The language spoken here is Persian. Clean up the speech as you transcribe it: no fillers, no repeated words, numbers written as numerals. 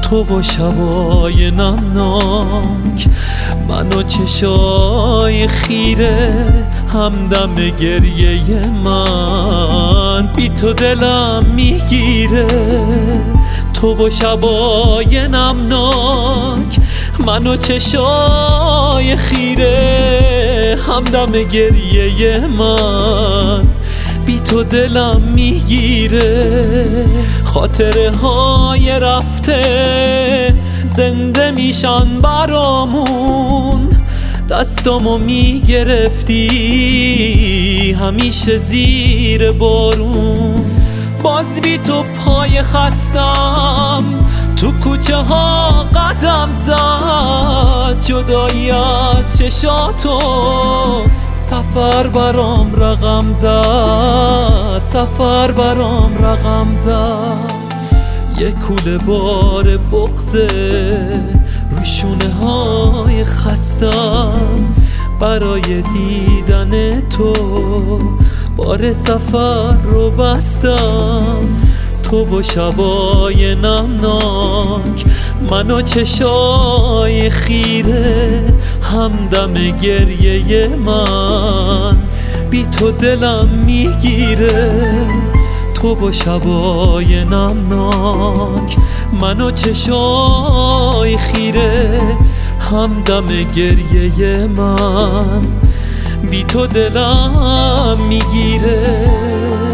تو با شبای نمناک، من و چشای خیره، همدم گریه من بی تو دلم میگیره. تو با شبای نمناک، من و چشای خیره، همدم گریه من بی تو دلم میگیره. خاطره های رفته زنده میشن برامون، دستامو میگرفتی همیشه زیر بارون. باز بی تو پای خستم تو کوچه ها قدم زد، جدایی از چشاتو سفر برام رقم زد، سفر برام رقم زد. یه کوله بار بغضه رو شونه های خستم، برای دیدن تو بار سفر رو بستم. تو با شبای نمناک، من و چشای خیره، همدم گریه من بی تو دلم میگیره. تو با شبای نمناک، من و چشای خیره، همدم گریه من بی تو دلم میگیره.